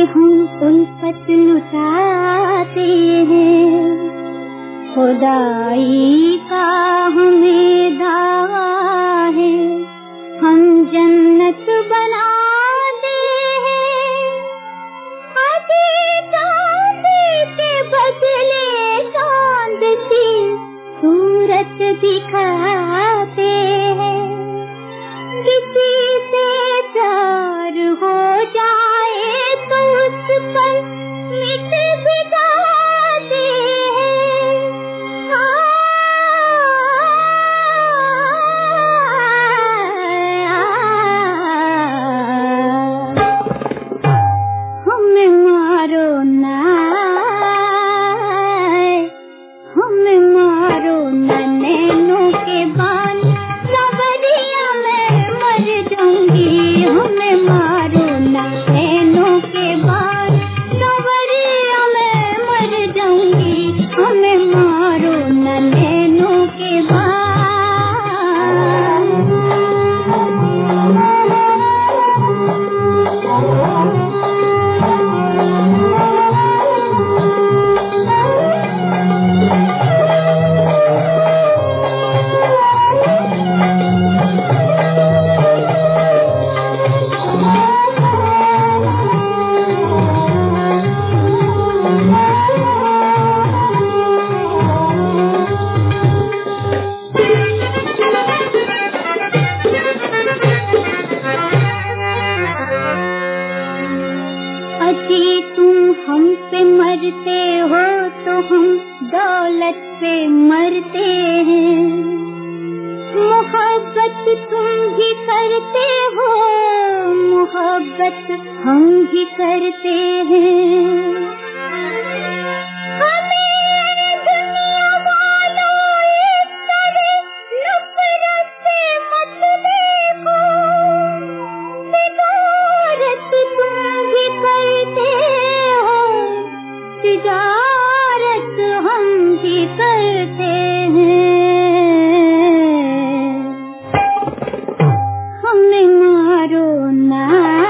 हम उल्फत लुटाते हैं, खुदाई का हमें दावा है, हम जन्नत बनाते हैं। आधे चांद के बदले चांद की सूरत दिखाते हैं। किसी से प्यार हो जाए तो उस पर मिट भी जाते हैं। हमें मारो ना, हमें मारो ना नैनों के बान, सवरिया मैं मर जाऊंगी। हमें मारो ना नैनों के बान, सवरिया मैं मर जाऊंगी। हमें मारो ना नैनों के बान। अजी तुम हमसे मरते हो तो हम दौलत पे मरते हैं। मोहब्बत तुम भी करते हो, मोहब्बत हम भी करते हैं। हमें दुनिया वालों इस तरह नफरत से मत देखो, तिजारत तुम भी करते हो, तिजारत हम भी करते हैं। हमें मारो ना,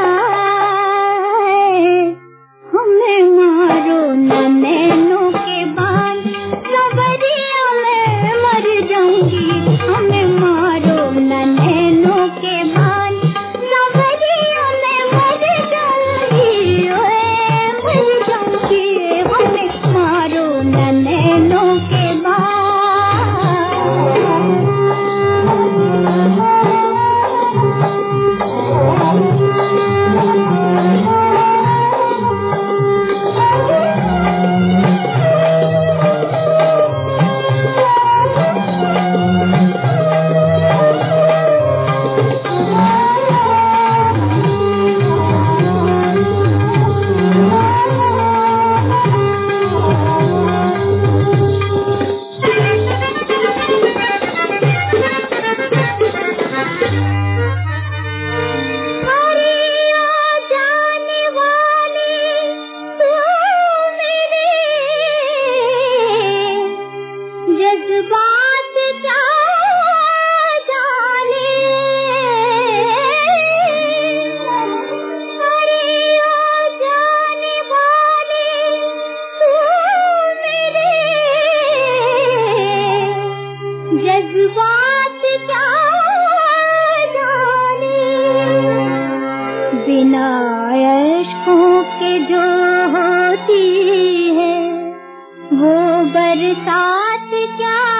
हमें मारो ना नैनों के बान, सवरिया मैं मर जाऊंगी। हमें मारो ना नैनों के बान, सवरिया मैं मर जाऊंगी, मर जाऊंगी। हमें मारो ना नैनों के बान। जज्बात क्या जाने, अरे ओ जाने वाले तू मेरे, जज्बात क्या जाने। बिना अश्कों के जो होती है वो बरसात क्या